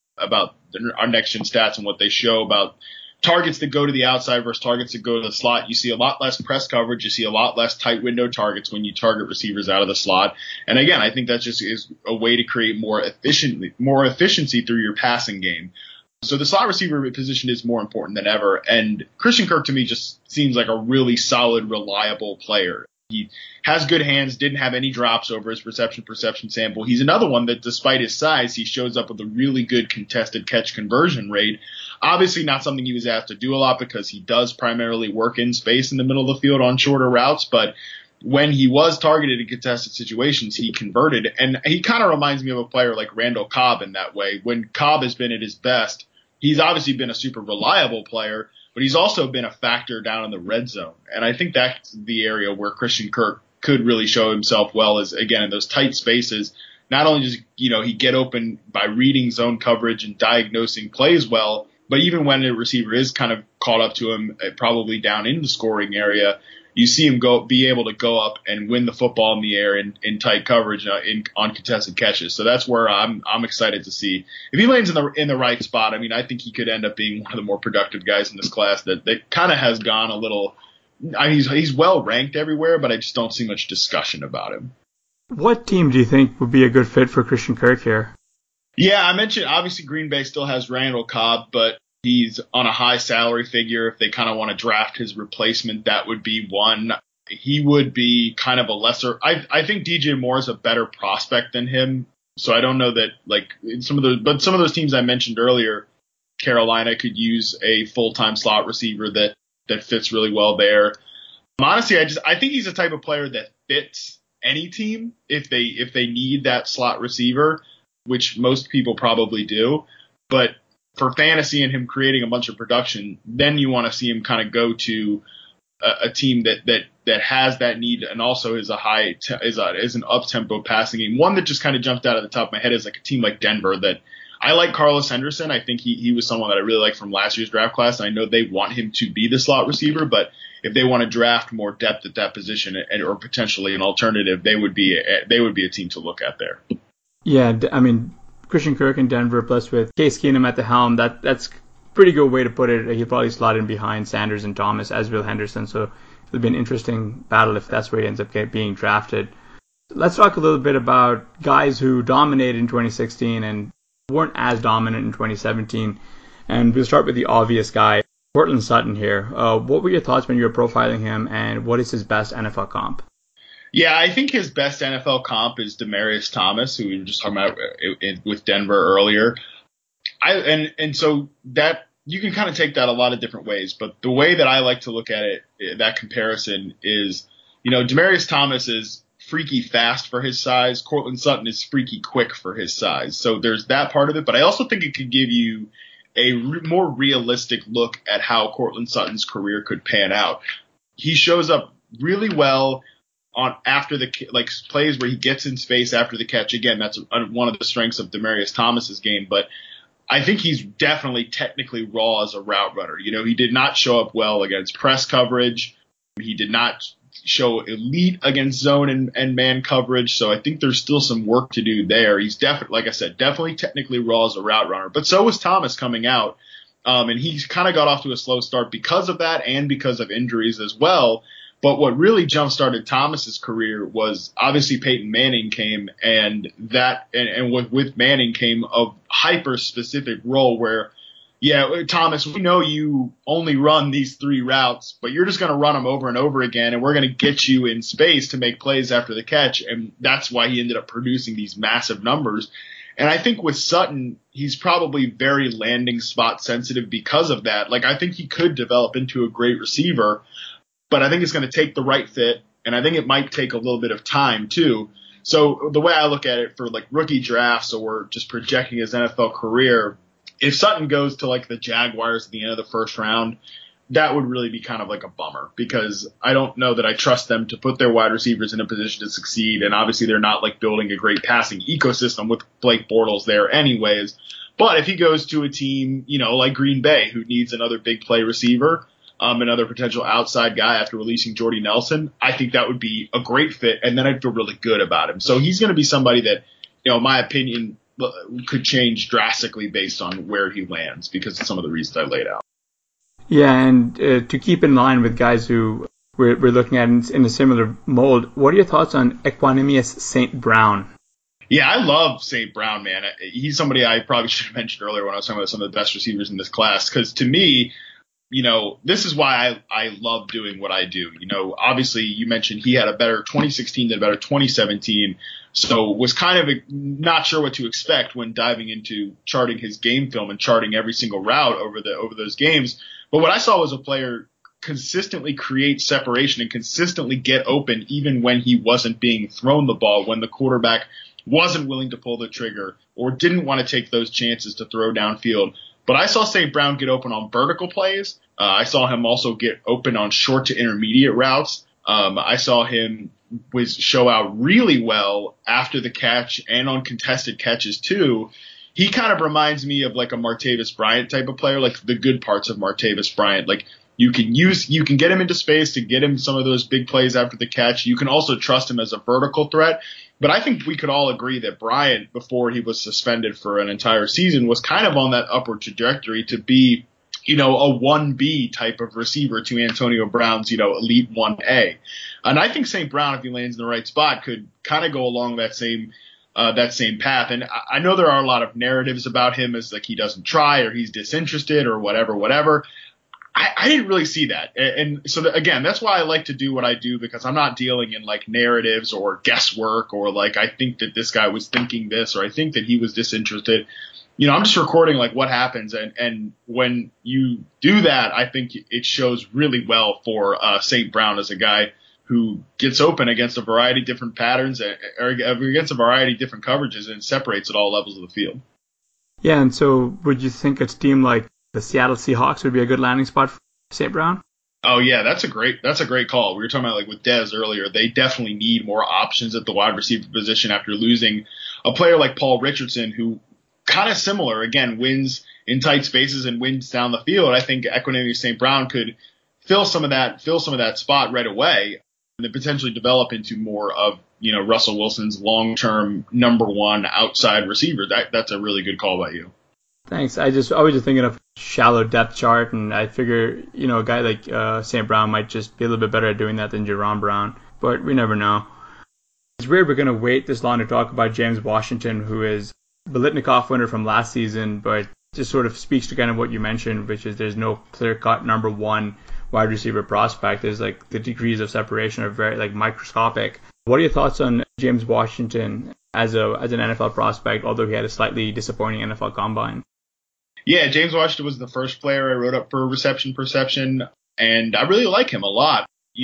our next gen stats and what they show about targets that go to the outside versus targets that go to the slot. You see a lot less press coverage. You see a lot less tight window targets when you target receivers out of the slot. And again, I think that just is a way to create more efficiency through your passing game. So the slot receiver position is more important than ever, and Christian Kirk to me just seems like a really solid, reliable player. He has good hands, didn't have any drops over his perception sample. He's another one that, despite his size, he shows up with a really good contested catch conversion rate. Obviously not something he was asked to do a lot because he does primarily work in space in the middle of the field on shorter routes, but when he was targeted in contested situations, he converted. And he kind of reminds me of a player like Randall Cobb in that way. When Cobb has been at his best, he's obviously been a super reliable player, but he's also been a factor down in the red zone. And I think that's the area where Christian Kirk could really show himself well, is, again, in those tight spaces. Not only does he get open by reading zone coverage and diagnosing plays well, but even when a receiver is kind of caught up to him, probably down in the scoring area, you see him be able to go up and win the football in the air in tight coverage on contested catches. So that's where I'm excited to see if he lands in the right spot. I mean, I think he could end up being one of the more productive guys in this class that kind of has gone a little. I mean, he's well ranked everywhere, but I just don't see much discussion about him. What team do you think would be a good fit for Christian Kirk here? Yeah, I mentioned obviously Green Bay still has Randall Cobb, but he's on a high salary figure. If they kind of want to draft his replacement, that would be one. He would be kind of a lesser. I think DJ Moore is a better prospect than him. So I don't know that some of those teams I mentioned earlier, Carolina could use a full-time slot receiver that fits really well there. Honestly, I think he's the type of player that fits any team if they need that slot receiver, which most people probably do. But for fantasy and him creating a bunch of production, then you want to see him kind of go to a team that has that need and also is an up-tempo passing game. One that just kind of jumped out of the top of my head is like a team like Denver that I like. Carlos Henderson. I think he was someone that I really liked from last year's draft class. I know they want him to be the slot receiver, but if they want to draft more depth at that position or potentially an alternative, they would be a team to look at there. Yeah, I mean, Christian Kirk in Denver, plus with Case Keenum at the helm, that's pretty good way to put it. He'll probably slot in behind Sanders and Thomas, as will Henderson. So it'll be an interesting battle if that's where he ends up being drafted. Let's talk a little bit about guys who dominated in 2016 and weren't as dominant in 2017. And we'll start with the obvious guy, Courtland Sutton here. What were your thoughts when you were profiling him, and what is his best NFL comp? Yeah, I think his best NFL comp is Demaryius Thomas, who we were just talking about with Denver earlier. And so that you can kind of take that a lot of different ways, but the way that I like to look at it, that comparison is, Demaryius Thomas is freaky fast for his size. Courtland Sutton is freaky quick for his size. So there's that part of it, but I also think it could give you a more realistic look at how Courtland Sutton's career could pan out. He shows up really well on after the plays where he gets in space after the catch. Again, that's one of the strengths of Demaryius Thomas's game, but I think he's definitely technically raw as a route runner. He did not show up well against press coverage. He did not show elite against zone and man coverage. So I think there's still some work to do there. He's definitely, like I said, definitely technically raw as a route runner, but so was Thomas coming out. And he kind of got off to a slow start because of that and because of injuries as well. But what really jump-started Thomas's career was obviously Peyton Manning came, and with Manning came a hyper-specific role where, yeah, Thomas, we know you only run these 3 routes, but you're just going to run them over and over again, and we're going to get you in space to make plays after the catch. And that's why he ended up producing these massive numbers. And I think with Sutton, he's probably very landing spot sensitive because of that. Like, I think he could develop into a great receiver, but I think it's going to take the right fit, and I think it might take a little bit of time too. So the way I look at it for like rookie drafts or just projecting his NFL career, if Sutton goes to like the Jaguars at the end of the first round, that would really be kind of like a bummer, because I don't know that I trust them to put their wide receivers in a position to succeed. And obviously they're not like building a great passing ecosystem with Blake Bortles there anyways. But if he goes to a team, like Green Bay, who needs another big play receiver, another potential outside guy after releasing Jordy Nelson, I think that would be a great fit. And then I'd feel really good about him. So he's going to be somebody that, in my opinion, could change drastically based on where he lands because of some of the reasons I laid out. Yeah, and to keep in line with guys who we're looking at in a similar mold, what are your thoughts on Equanimeous St. Brown? Yeah, I love St. Brown, man. He's somebody I probably should have mentioned earlier when I was talking about some of the best receivers in this class, because to me, this is why I love doing what I do. Obviously you mentioned he had a better 2016 than a better 2017. So was kind of not sure what to expect when diving into charting his game film and charting every single route over those games. But what I saw was a player consistently create separation and consistently get open even when he wasn't being thrown the ball, when the quarterback wasn't willing to pull the trigger or didn't want to take those chances to throw downfield. But I saw St. Brown get open on vertical plays. I saw him also get open on short to intermediate routes. I saw him show out really well after the catch and on contested catches too. He kind of reminds me of like a Martavis Bryant type of player, like the good parts of Martavis Bryant. Like you can get him into space to get him some of those big plays after the catch. You can also trust him as a vertical threat. But I think we could all agree that Bryant, before he was suspended for an entire season, was kind of on that upward trajectory to be, a 1B type of receiver to Antonio Brown's, elite 1A. And I think St. Brown, if he lands in the right spot, could kind of go along that same path. And I know there are a lot of narratives about him as like he doesn't try or he's disinterested or whatever. I didn't really see that. And so again, that's why I like to do what I do, because I'm not dealing in like narratives or guesswork or like I think that this guy was thinking this or I think that he was disinterested. I'm just recording like what happens. And when you do that, I think it shows really well for St. Brown as a guy who gets open against a variety of different patterns or against a variety of different coverages and separates at all levels of the field. Yeah, and so would you think a team like the Seattle Seahawks would be a good landing spot for St. Brown? Oh yeah, that's a great call. We were talking about like with Dez earlier. They definitely need more options at the wide receiver position after losing a player like Paul Richardson, who kind of similar, again, wins in tight spaces and wins down the field. I think Equanimeous St. Brown could fill some of that spot right away and then potentially develop into more of, Russell Wilson's long-term number one outside receiver. That's a really good call by you. Thanks. I was just thinking of shallow depth chart, and I figure, a guy like St. Brown might just be a little bit better at doing that than Jerron Brown, but we never know. It's weird we're going to wait this long to talk about James Washington, who is Biletnikoff winner from last season, but just sort of speaks to kind of what you mentioned, which is there's no clear-cut number one wide receiver prospect. There's like the degrees of separation are very like microscopic. What are your thoughts on James Washington as an NFL prospect, although he had a slightly disappointing NFL combine? Yeah, James Washington was the first player I wrote up for reception perception, and I really like him a lot.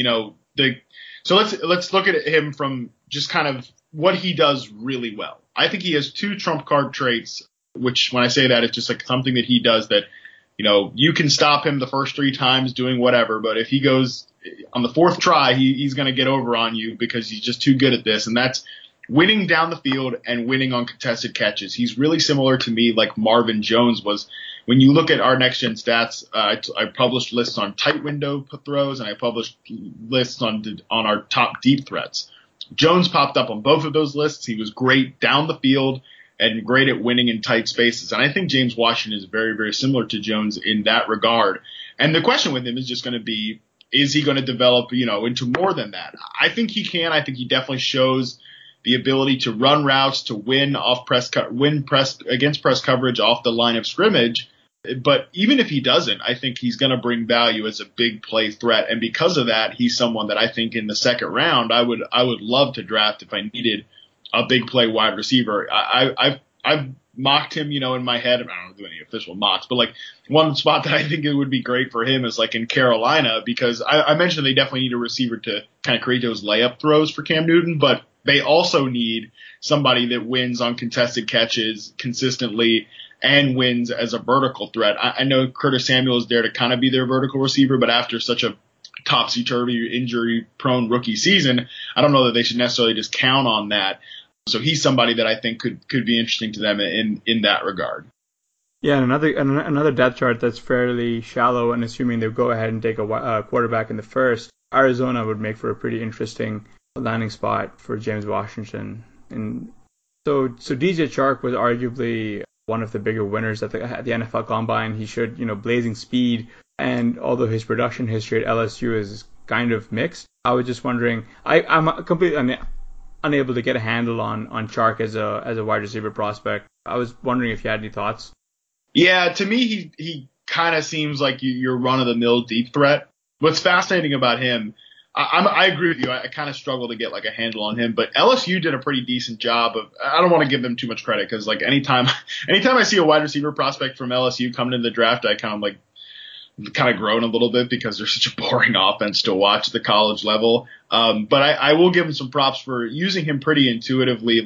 So let's look at him from just kind of what he does really well. I think he has two trump card traits, which when I say that, it's just like something that he does that, you can stop him the first 3 times doing whatever, but if he goes on the 4th try, he's going to get over on you because he's just too good at this. And that's winning down the field and winning on contested catches. He's really similar to me like Marvin Jones was when you look at our next gen stats, I published lists on tight window throws, and I published lists on our top deep threats. Jones popped up on both of those lists. He was great down the field and great at winning in tight spaces. And I think James Washington is very, very similar to Jones in that regard. And the question with him is just going to be, is he going to develop, into more than that? I think he can. I think he definitely shows the ability to run routes, to win against press coverage off the line of scrimmage. But even if he doesn't, I think he's going to bring value as a big play threat. And because of that, he's someone that I think in the second round, I would love to draft if I needed a big play wide receiver. I've mocked him, in my head. I don't do any official mocks, but like one spot that I think it would be great for him is like in Carolina, because I mentioned they definitely need a receiver to kind of create those layup throws for Cam Newton, but they also need somebody that wins on contested catches consistently and wins as a vertical threat. I know Curtis Samuel is there to kind of be their vertical receiver, but after such a topsy-turvy, injury-prone rookie season, I don't know that they should necessarily just count on that. So he's somebody that I think could be interesting to them in that regard. Yeah, and another depth chart that's fairly shallow, and assuming they'll go ahead and take a quarterback in the first, Arizona would make for a pretty interesting landing spot for James Washington. And so DJ Chark was arguably one of the bigger winners at the NFL Combine. He showed, blazing speed, and although his production history at LSU is kind of mixed, I was just wondering, I'm completely unable to get a handle on Chark as a wide receiver prospect. I was wondering if you had any thoughts. Yeah, to me, he kind of seems like your run-of-the-mill deep threat. What's fascinating about him, I agree with you. I kind of struggle to get like a handle on him, but LSU did a pretty decent job of. I don't want to give them too much credit because like anytime I see a wide receiver prospect from LSU coming into the draft, I kind of groan a little bit because they're such a boring offense to watch at the college level. But I will give him some props for using him pretty intuitively,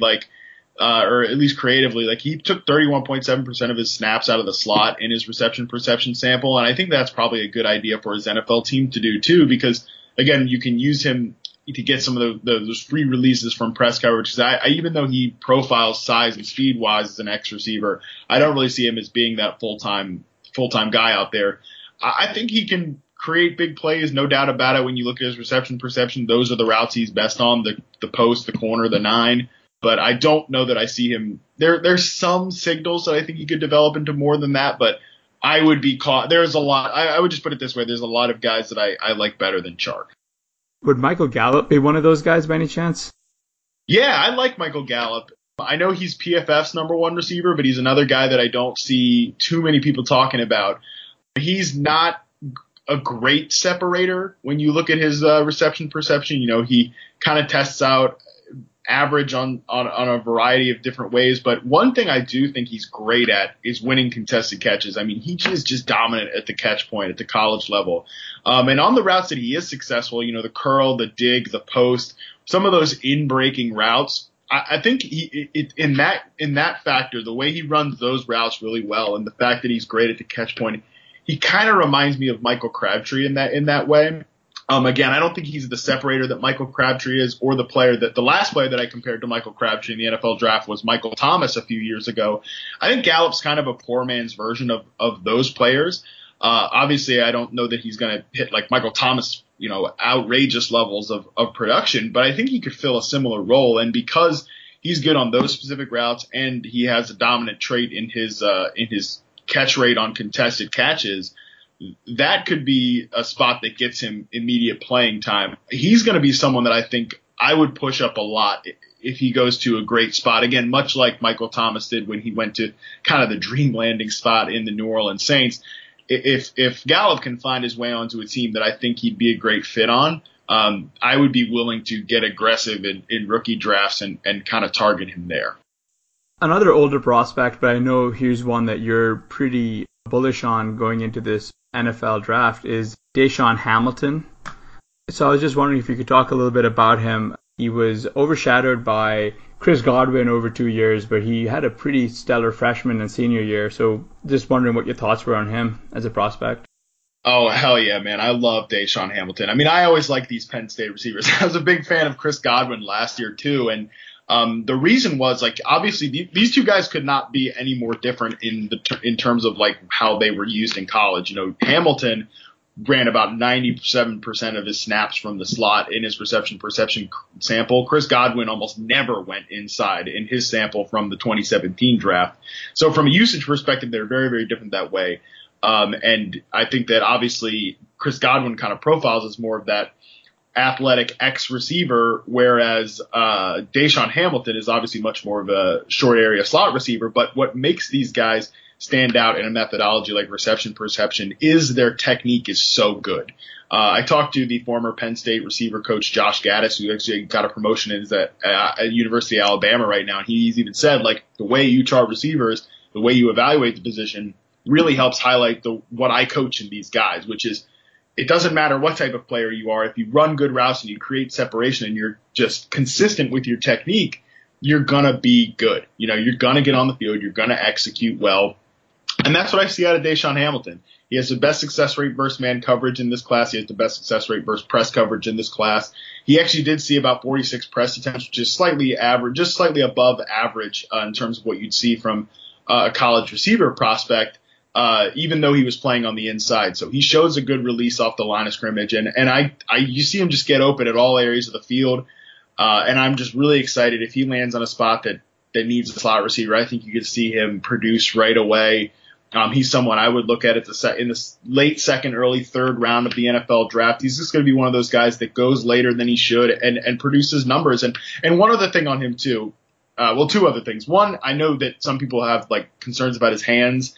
or at least creatively. Like he took 31.7% of his snaps out of the slot in his reception perception sample, and I think that's probably a good idea for his NFL team to do too, because again, you can use him to get some of those free releases from press coverage. Because even though he profiles size and speed wise as an X receiver, I don't really see him as being that full time guy out there. I think he can create big plays, no doubt about it. When you look at his reception perception, those are the routes he's best on, the post, the corner, the 9. But I don't know that I see him. There's some signals that I think he could develop into more than that, but I would be caught. There's a lot. I would just put it this way. There's a lot of guys that I like better than Chark. Would Michael Gallup be one of those guys by any chance? Yeah, I like Michael Gallup. I know he's PFF's number one receiver, but he's another guy that I don't see too many people talking about. He's not a great separator when you look at his reception perception. He kind of tests out average on a variety of different ways. But one thing I do think he's great at is winning contested catches. I mean, he is just dominant at the catch point at the college level. And on the routes that he is successful, the curl, the dig, the post, some of those in-breaking routes, I think in that factor, the way he runs those routes really well, and the fact that he's great at the catch point, he kind of reminds me of Michael Crabtree in that way. Again, I don't think he's the separator that Michael Crabtree is, or the last player that I compared to Michael Crabtree in the NFL draft was Michael Thomas a few years ago. I think Gallup's kind of a poor man's version of those players. Obviously, I don't know that he's going to hit like Michael Thomas, outrageous levels of production, but I think he could fill a similar role. And because he's good on those specific routes and he has a dominant trait in his catch rate on contested catches, that could be a spot that gets him immediate playing time. He's going to be someone that I think I would push up a lot if he goes to a great spot. Again, much like Michael Thomas did when he went to kind of the dream landing spot in the New Orleans Saints. If Gallup can find his way onto a team that I think he'd be a great fit on, I would be willing to get aggressive in rookie drafts and kind of target him there. Another older prospect, but I know here's one that you're pretty bullish on going into this NFL draft, is Deshaun Hamilton. So I was just wondering if you could talk a little bit about him. He was overshadowed by Chris Godwin over 2 years, but he had a pretty stellar freshman and senior year. So just wondering what your thoughts were on him as a prospect. Oh, hell yeah, man. I love Deshaun Hamilton. I mean, I always like these Penn State receivers. I was a big fan of Chris Godwin last year, too. And The reason was, like, obviously these two guys could not be any more different in terms of like how they were used in college. You know, Hamilton ran about 97% of his snaps from the slot in his reception perception sample. Chris Godwin almost never went inside in his sample from the 2017 draft. So from a usage perspective, they're very, very different that way. And I think that obviously Chris Godwin kind of profiles as more of that athletic X receiver, whereas Deshaun Hamilton is obviously much more of a short area slot receiver. But what makes these guys stand out in a methodology like reception perception is their technique is so good. I talked to the former Penn State receiver coach Josh Gaddis, who actually got a promotion and is at University of Alabama right now. And he's even said, like, the way you chart receivers, the way you evaluate the position really helps highlight what I coach in these guys, which is it doesn't matter what type of player you are. If you run good routes and you create separation and you're just consistent with your technique, you're going to be good. You know, you're going to get on the field. You're going to execute well. And that's what I see out of Deshaun Hamilton. He has the best success rate versus man coverage in this class. He has the best success rate versus press coverage in this class. He actually did see about 46 press attempts, which is slightly average, just slightly above average in terms of what you'd see from a college receiver prospect, even though he was playing on the inside. So he shows a good release off the line of scrimmage. And you see him just get open at all areas of the field. And I'm just really excited if he lands on a spot that needs a slot receiver. I think you could see him produce right away. He's someone I would look at in the late second, early third round of the NFL draft. He's just going to be one of those guys that goes later than he should and produces numbers. And one other thing on him too. Two other things. One, I know that some people have like concerns about his hands.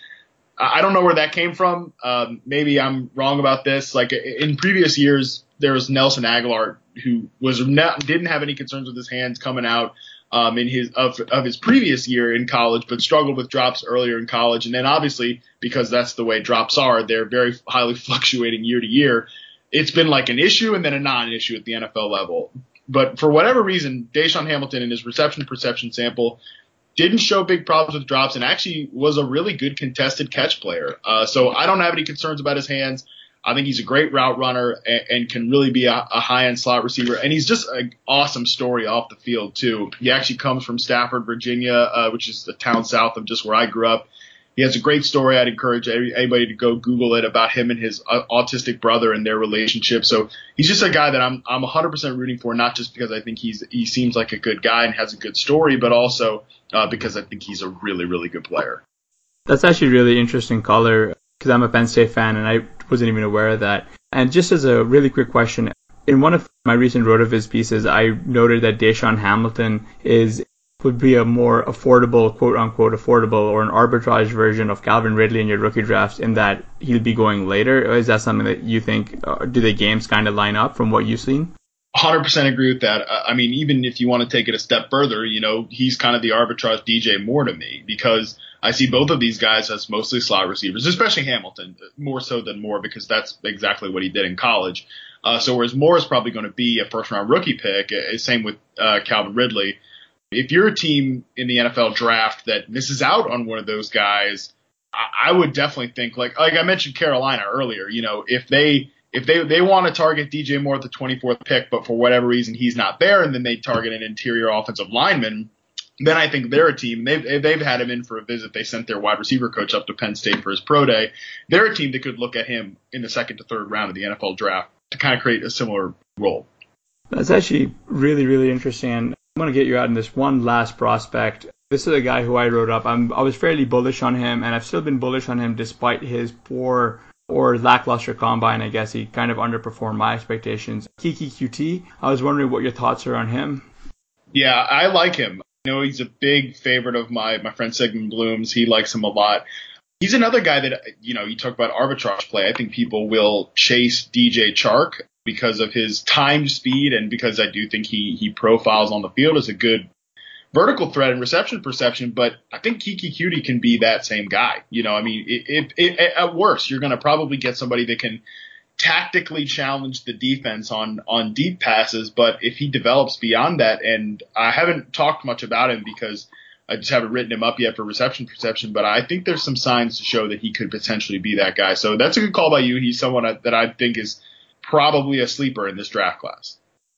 I don't know where that came from. Maybe I'm wrong about this. Like in previous years, there was Nelson Aguilar who didn't have any concerns with his hands coming out in his previous year in college, but struggled with drops earlier in college. And then obviously, because that's the way drops are, they're very highly fluctuating year to year. It's been like an issue and then a non-issue at the NFL level. But for whatever reason, Deshaun Hamilton in his reception perception sample didn't show big problems with drops and actually was a really good contested catch player. So I don't have any concerns about his hands. I think he's a great route runner and can really be a high-end slot receiver. And he's just an awesome story off the field, too. He actually comes from Stafford, Virginia, which is the town south of just where I grew up. He has a great story. I'd encourage anybody to go Google it about him and his autistic brother and their relationship. So he's just a guy that I'm 100% rooting for, not just because I think he seems like a good guy and has a good story, but also because I think he's a really, really good player. That's actually really interesting color, because I'm a Penn State fan and I wasn't even aware of that. And just as a really quick question, in one of my recent RotoViz pieces, I noted that Deshaun Hamilton would be a more affordable, quote unquote affordable, or an arbitrage version of Calvin Ridley in your rookie drafts, in that he'll be going later. Or is that something that you think, do the games kind of line up from what you've seen? 100% agree with that. I mean, even if you want to take it a step further, you know, he's kind of the arbitrage DJ Moore to me, because I see both of these guys as mostly slot receivers, especially Hamilton, more so than Moore, because that's exactly what he did in college. So whereas Moore is probably going to be a first-round rookie pick, same with Calvin Ridley. If you're a team in the NFL draft that misses out on one of those guys, I would definitely think, like I mentioned Carolina earlier, you know, if they want to target DJ Moore at the 24th pick, but for whatever reason he's not there, and then they target an interior offensive lineman, then I think they're a team. They've had him in for a visit. They sent their wide receiver coach up to Penn State for his pro day. They're a team that could look at him in the second to third round of the NFL draft to kind of create a similar role. That's actually really, really interesting. And I'm going to get you out in this one last prospect. This is a guy who I wrote up. I was fairly bullish on him, and I've still been bullish on him despite his poor or lackluster combine. I guess he kind of underperformed my expectations. Kiki QT, I was wondering what your thoughts are on him. Yeah, I like him. I know he's a big favorite of my friend Sigmund Bloom's. He likes him a lot. He's another guy that, you know, you talk about arbitrage play. I think people will chase DJ Chark because of his time speed, and because I do think he profiles on the field as a good vertical threat and reception perception. But I think Kiki Cutie can be that same guy. You know, I mean, at worst, you're going to probably get somebody that can tactically challenge the defense on deep passes. But if he develops beyond that, and I haven't talked much about him because I just haven't written him up yet for reception perception, but I think there's some signs to show that he could potentially be that guy. So that's a good call by you. He's someone that I think is probably a sleeper in this draft class.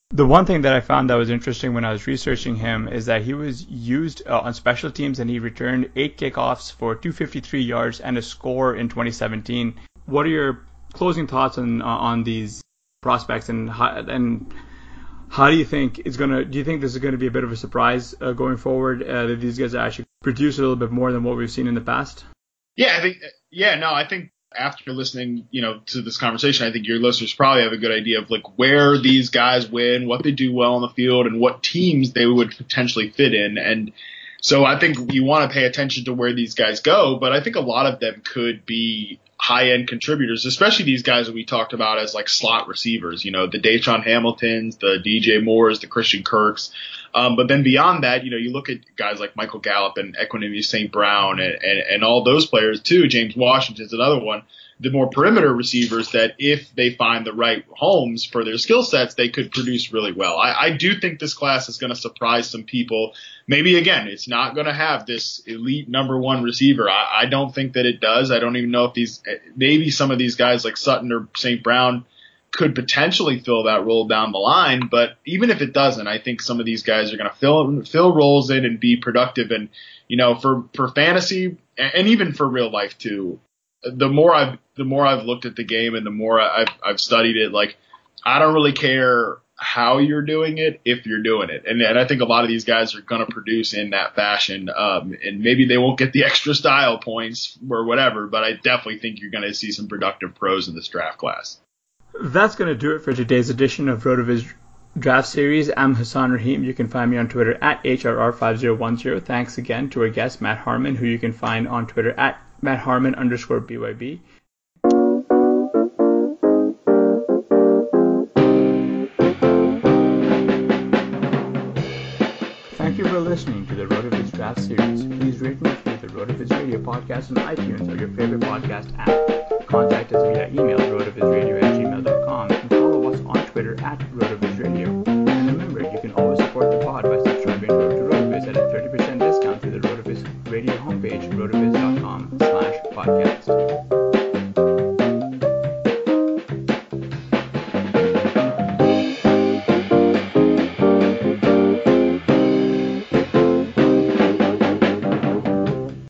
The one thing that I found that was interesting when I was researching him is that he was used on special teams, and he returned 8 kickoffs for 253 yards and a score in 2017. What are your closing thoughts on these prospects, and how do you think do you think this is going to be a bit of a surprise going forward, that these guys actually produce a little bit more than what we've seen in the past? Yeah, I think after listening, to this conversation, I think your listeners probably have a good idea of like where these guys win, what they do well on the field, and what teams they would potentially fit in. And so I think you want to pay attention to where these guys go, but I think a lot of them could be high-end contributors, especially these guys that we talked about as like slot receivers, the Deshaun Hamiltons, the DJ Moores, the Christian Kirks. But then beyond that, you look at guys like Michael Gallup and Equanimeous St. Brown and all those players too. James Washington's another one. The more perimeter receivers that if they find the right homes for their skill sets, they could produce really well. I do think this class is going to surprise some people. Maybe, again, it's not going to have this elite number one receiver. I don't think that it does. I don't even know if maybe some of these guys like Sutton or St. Brown could potentially fill that role down the line. But even if it doesn't, I think some of these guys are going to fill roles in and be productive. And, for fantasy and even for real life too, the more I've looked at the game and the more I've studied it, like I don't really care how you're doing it if you're doing it. And I think a lot of these guys are going to produce in that fashion. And maybe they won't get the extra style points or whatever, but I definitely think you're going to see some productive pros in this draft class. That's going to do it for today's edition of RotoViz Draft Series. I'm Hassan Rahim. You can find me on Twitter at HRR5010. Thanks again to our guest, Matt Harmon, who you can find on Twitter at MattHarmon_BYB. Thank you for listening to the RotoViz Draft Series. Please rate and review the RotoViz Radio podcast on iTunes or your favorite podcast app. Contact us via email, rotovizradio@gmail.com, and follow us on Twitter at RotoViz Radio.